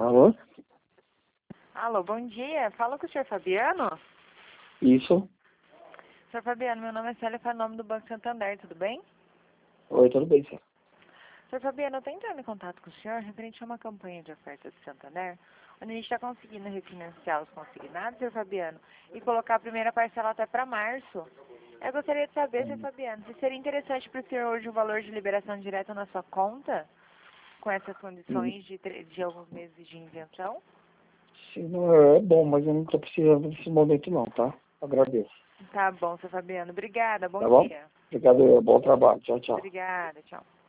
Alô? Alô, bom dia. Fala com o senhor Fabiano. Isso? Senhor Fabiano, meu nome é Célia, falo em nome do Banco Santander, tudo bem? Oi, tudo bem, senhor? Senhor Fabiano, eu estou entrando em contato com o senhor referente a uma campanha de oferta do Santander, onde a gente está conseguindo refinanciar os consignados, senhor Fabiano, e colocar a primeira parcela até para março. Eu gostaria de saber, senhor Fabiano, se seria interessante para o senhor hoje o valor de liberação direta na sua conta, com essas condições de alguns meses de isenção? Sim, não é bom, mas eu não estou precisando nesse momento não, tá? Agradeço. Tá bom, senhor Fabiano. Obrigada, bom Tá bom? dia. Obrigado, bom trabalho. Tchau, tchau. Obrigada, tchau.